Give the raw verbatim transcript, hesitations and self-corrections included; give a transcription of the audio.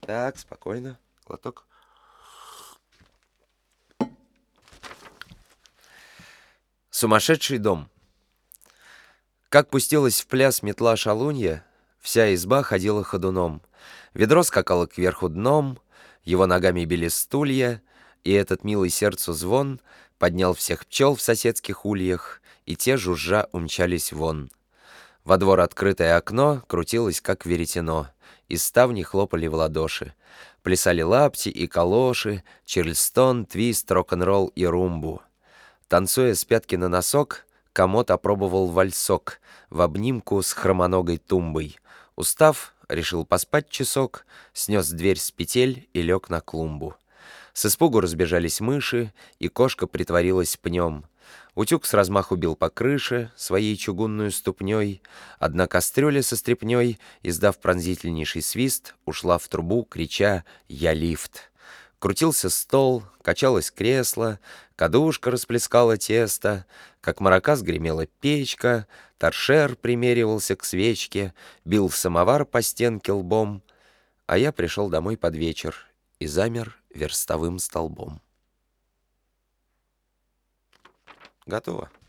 Так, спокойно. Глоток. Сумасшедший дом. Как пустилась в пляс метла шалунья, вся изба ходила ходуном. Ведро скакало кверху дном, его ногами били стулья, и этот милый сердцу звон поднял всех пчел в соседских ульях, и те, жужжа, умчались вон. Во двор открытое окно крутилось, как веретено, и ставни хлопали в ладоши. Плясали лапти и калоши, чарльстон, твист, рок-н-ролл и румбу. Танцуя с пятки на носок, комод опробовал вальсок в обнимку с хромоногой тумбой. Устав, решил поспать часок, снес дверь с петель и лег на клумбу. С испугу разбежались мыши, и кошка притворилась пнем. Утюг с размаху бил по крыше своей чугунную ступней. Одна кастрюля со стряпней, издав пронзительнейший свист, ушла в трубу, крича «Я лифт!». Крутился стол, качалось кресло, кадушка расплескала тесто, как маракас гремела печка, торшер примеривался к свечке, бил самовар по стенке лбом, а я пришел домой под вечер и замер верстовым столбом. Готово.